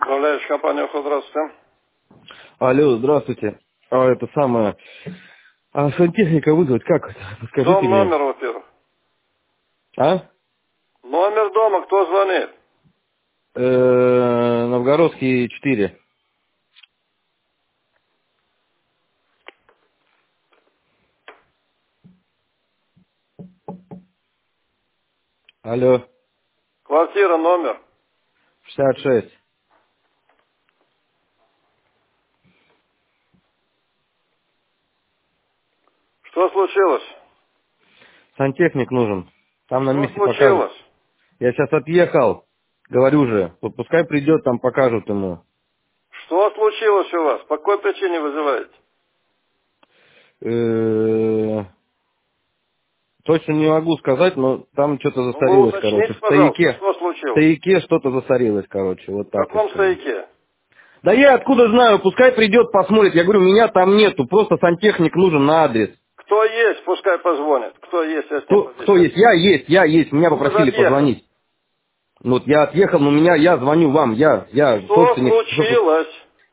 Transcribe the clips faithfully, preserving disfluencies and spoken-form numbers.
Управляющая компания «Охо», здравствуйте. Алло, здравствуйте. А это самое... А сантехника вызвать как это? Скажите Дом, мне. номер, во-первых. А? Номер дома, кто звонит? Э, Новгородский четыре. Алло, Квартира, номер. шестьдесят шесть. Что случилось? Сантехник нужен. Там на Что месте покажут. случилось? Я сейчас отъехал. Говорю же, вот пускай придет, там покажут ему. Что случилось у вас? По какой причине вызываете? Э, Точно не могу сказать, но там что-то Ну, вы засорилось, короче. уточните, В пожалуйста, стояке. что В случилось? стояке что-то засорилось, короче. Вот В так и каком все. стояке? Да я откуда знаю, пускай придет, посмотрит. Я говорю, меня там нету, просто сантехник нужен на адрес. Кто есть, пускай позвонит. Кто есть, я с ним Кто, кто пообщаюсь. есть? Я есть, я есть. Меня Ну, вы же попросили отъехали. позвонить. Ну, вот я отъехал, но меня, я звоню вам, я, я Что собственник. случилось?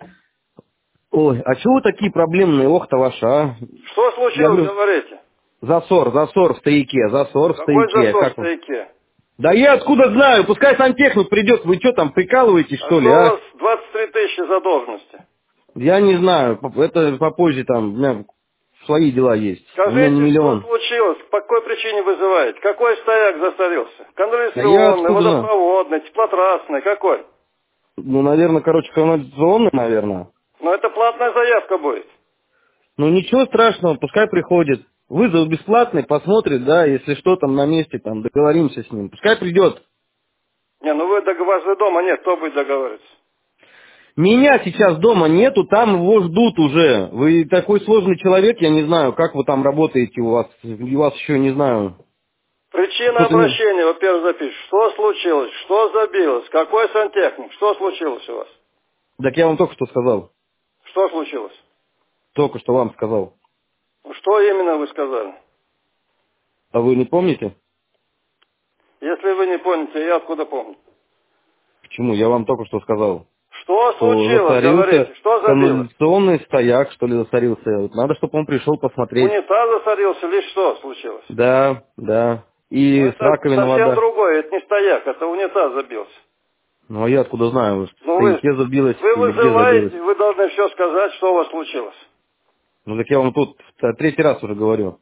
Ой, а чего вы такие проблемные, ох-то ваша, а? Что Я случилось, говорю, говорите? засор, засор в стояке, засор в Какой стояке. засор в Как вы? стояке? Да я откуда знаю, пускай сантехник придет, вы что там, прикалываетесь, А что ли, что у а? вас двадцать три тысячи задолженности? Я не знаю, это попозже там, у меня свои дела есть. У меня не Скажите, что миллион. случилось? По какой причине вызываете? Какой стояк засорился? А я Канализационный, откуда знаю? водопроводный, теплотрастный, какой? Ну, наверное, короче, канализационный, наверное. Ну, это платная заявка будет. Ну, ничего страшного, пускай приходит. Вызов бесплатный, посмотрит, да, если что, там на месте, там, договоримся с ним. Пускай придет. Не, ну вы договариваетесь дома, нет, кто будет договариваться? Меня сейчас дома нету, там его ждут уже. Вы такой сложный человек, я не знаю, как вы там работаете у вас. У вас еще, не знаю, Причина кто-то не... обращения, во-первых, запишешь. Что случилось? Что забилось? Какой сантехник? Что случилось у вас? Так я вам только что сказал. Что случилось? Только что вам сказал. Ну, что именно вы сказали? А вы не помните? Если вы не помните, я откуда помню? Почему? Я вам только что сказал. Что Что случилось, засорился говорите? Что забилось? канализационный стояк, что ли, засорился. Вот надо, чтобы он пришел посмотреть. Унитаз засорился или что случилось? Да, да. Ну, И с это раковины совсем вода. другое, это не стояк, это унитаз забился. Ну, а я откуда знаю, в Ну, вы, стояке забилось вы или где забилось. вызываете, вы должны все сказать, что у вас случилось. Ну, так я вам тут т- третий раз уже говорю.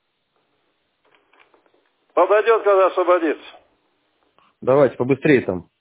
Подойдет, когда освободится. Давайте, побыстрее там.